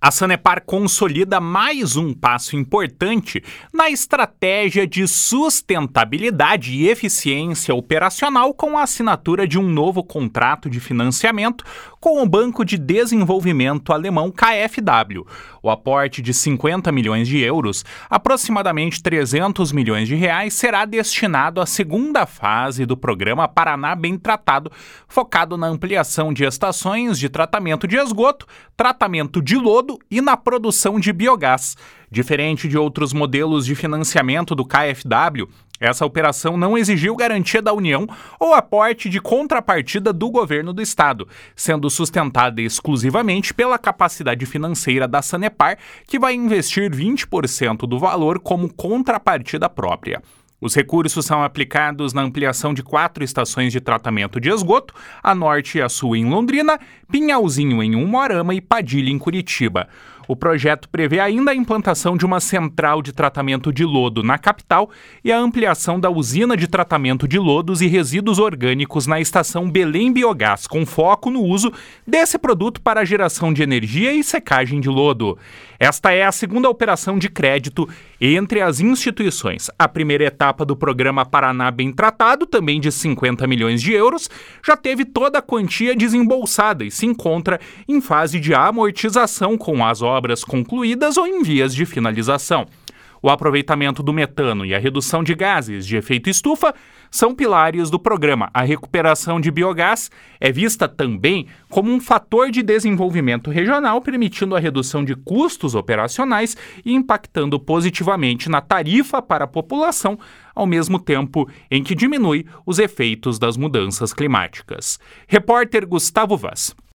A Sanepar consolida mais um passo importante na estratégia de sustentabilidade e eficiência operacional com a assinatura de um novo contrato de financiamento com o Banco de Desenvolvimento Alemão KfW. O aporte de 50 milhões de euros, aproximadamente 300 milhões de reais, será destinado à segunda fase do programa Paraná Bem Tratado, focado na ampliação de estações de tratamento de esgoto, tratamento de lodo e na produção de biogás. Diferente de outros modelos de financiamento do KfW, essa operação não exigiu garantia da União ou aporte de contrapartida do governo do estado, sendo sustentada exclusivamente pela capacidade financeira da Sanepar, que vai investir 20% do valor como contrapartida própria. Os recursos são aplicados na ampliação de 4 estações de tratamento de esgoto, a norte e a sul em Londrina, Pinhalzinho em Umuarama e Padilha em Curitiba. O projeto prevê ainda a implantação de uma central de tratamento de lodo na capital e a ampliação da usina de tratamento de lodos e resíduos orgânicos na estação Belém Biogás, com foco no uso desse produto para a geração de energia e secagem de lodo. Esta é a segunda operação de crédito entre as instituições. A primeira etapa do programa Paraná Bem Tratado, também de 50 milhões de euros, já teve toda a quantia desembolsada e se encontra em fase de amortização com as obras concluídas ou em vias de finalização. O aproveitamento do metano e a redução de gases de efeito estufa são pilares do programa. A recuperação de biogás é vista também como um fator de desenvolvimento regional, permitindo a redução de custos operacionais e impactando positivamente na tarifa para a população, ao mesmo tempo em que diminui os efeitos das mudanças climáticas. Repórter Gustavo Vaz.